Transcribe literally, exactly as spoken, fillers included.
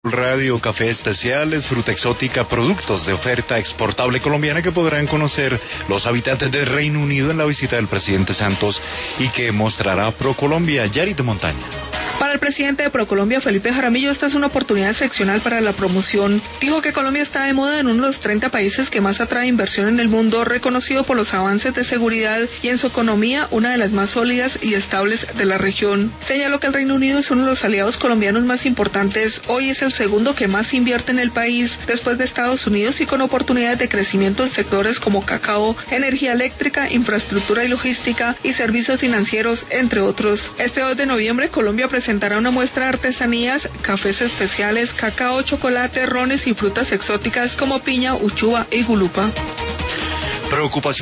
Radio, café especiales, fruta exótica, productos de oferta exportable colombiana que podrán conocer los habitantes del Reino Unido en la visita del presidente Santos y que mostrará ProColombia. Yarit Montaña. Para el presidente de ProColombia, Felipe Jaramillo, esta es una oportunidad excepcional para la promoción. Dijo que Colombia está de moda en uno de los treinta países que más atrae inversión en el mundo, reconocido por los avances de seguridad y en su economía una de las más sólidas y estables de la región. Señaló que el Reino Unido es uno de los aliados colombianos más importantes. Hoy es el segundo que más invierte en el país, después de Estados Unidos, y con oportunidades de crecimiento en sectores como cacao, energía eléctrica, infraestructura y logística y servicios financieros, entre otros. Este dos de noviembre, Colombia presentará una muestra de artesanías, cafés especiales, cacao, chocolate, rones y frutas exóticas como piña, uchuva y gulupa. Preocupación